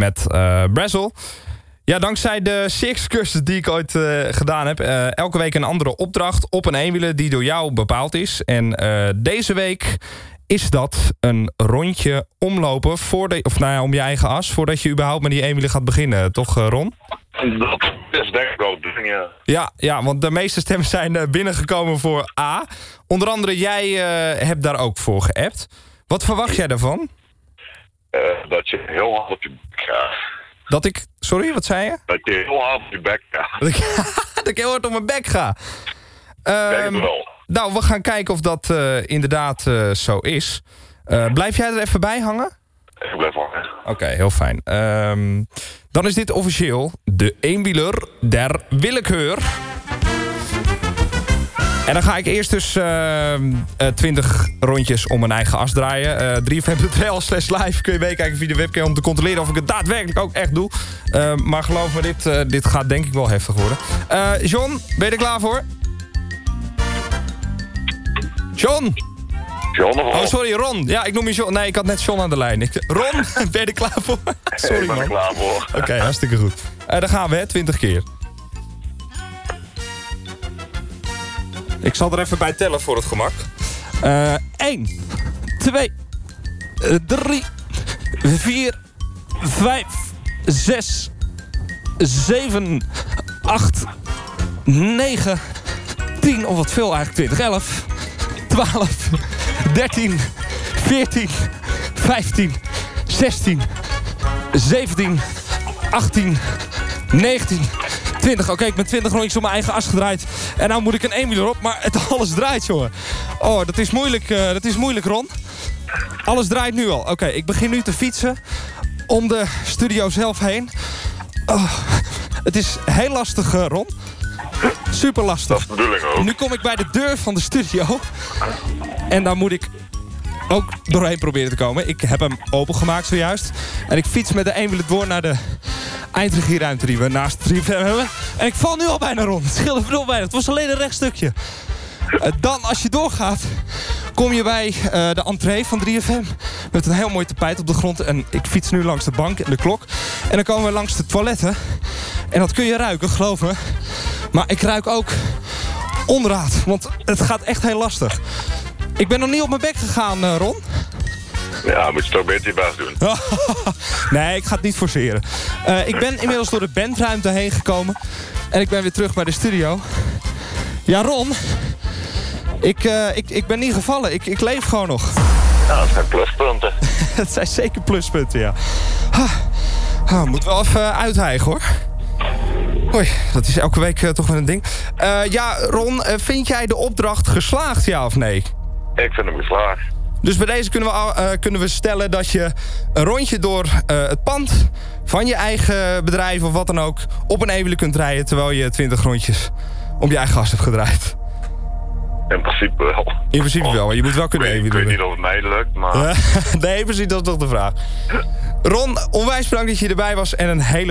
met Brazzle. Ja, dankzij de CX-cursus die ik ooit gedaan heb. Elke week een andere opdracht op een eenwieler die door jou bepaald is. En deze week is dat een rondje omlopen om je eigen as, voordat je überhaupt met die eenwieler gaat beginnen. Toch, Ron? Dat is denk ik ook ding, ja. Ja, want de meeste stemmen zijn binnengekomen voor A. Onder andere, jij hebt daar ook voor geappt. Wat verwacht jij daarvan? Dat je heel hard op je bek gaat. Dat ik... Sorry, wat zei je? Dat je heel hard op je bek gaat. Dat ik heel hard op mijn bek ga. Denk wel. Nou, we gaan kijken of dat inderdaad zo is. Blijf jij er even bij hangen? Ik blijf hangen. Oké, heel fijn. Dan is dit officieel de eenwieler der willekeur. En dan ga ik eerst dus 20 rondjes om mijn eigen as draaien. 3fm.nl/live kun je meekijken via de webcam om te controleren of ik het daadwerkelijk ook echt doe. Maar geloof me, dit gaat denk ik wel heftig worden. John, ben je er klaar voor? John! John of Oh, sorry, Ron. Ja, ik noem je John. Nee, ik had net John aan de lijn. Ron, ben je er klaar voor? Sorry, ik ben er man. klaar voor. Oké, hartstikke goed. Dan gaan we, hè, 20 keer. Ik zal er even bij tellen voor het gemak. 1, 2, 3, 4, 5, 6, 7, 8, 9, 10, of wat veel eigenlijk, 20, 11, 12, 13, 14, 15, 16, 17, 18, 19... 20. Oké, ik ben 20 rondjes op mijn eigen as gedraaid. En nou moet ik een eenwieler op, maar alles draait, jongen. Oh, dat is moeilijk, Ron. Alles draait nu al. Oké, ik begin nu te fietsen om de studio zelf heen. Oh, het is heel lastig, Ron. Super lastig. Dat is de bedoeling ook. Nu kom ik bij de deur van de studio. En daar moet ik ook doorheen proberen te komen. Ik heb hem opengemaakt zojuist. En ik fiets met de eenwieler door naar de eindregieruimte die we naast 3FM hebben. En ik val nu al bijna rond. Het scheelde veel bijna. Het was alleen een rechtstukje. Dan, als je doorgaat, kom je bij de entree van 3FM. Met een heel mooi tapijt op de grond. En ik fiets nu langs de bank en de klok. En dan komen we langs de toiletten. En dat kun je ruiken, geloof me. Maar ik ruik ook onraad. Want het gaat echt heel lastig. Ik ben nog niet op mijn bek gegaan, Ron. Ja, moet je toch beter je best doen. Nee, ik ga het niet forceren. Ik ben inmiddels door de bandruimte heen gekomen. En ik ben weer terug bij de studio. Ja, Ron. Ik ben niet gevallen. Ik leef gewoon nog. Ja, dat zijn pluspunten. Dat zijn zeker pluspunten, ja. Moet wel even uithijgen, hoor. Hoi, dat is elke week toch wel een ding. Ja, Ron, vind jij de opdracht geslaagd, ja of nee? Ik vind hem geslaagd. Dus bij deze kunnen we stellen dat je een rondje door het pand van je eigen bedrijf of wat dan ook op een eenwieler kunt rijden terwijl je 20 rondjes om je eigen gas hebt gedraaid. In principe wel. In principe wel, maar je moet wel kunnen eenwieleren. Ik weet niet of het mij lukt, maar... Nee, precies, dat is toch de vraag. Ron, onwijs bedankt dat je erbij was en een hele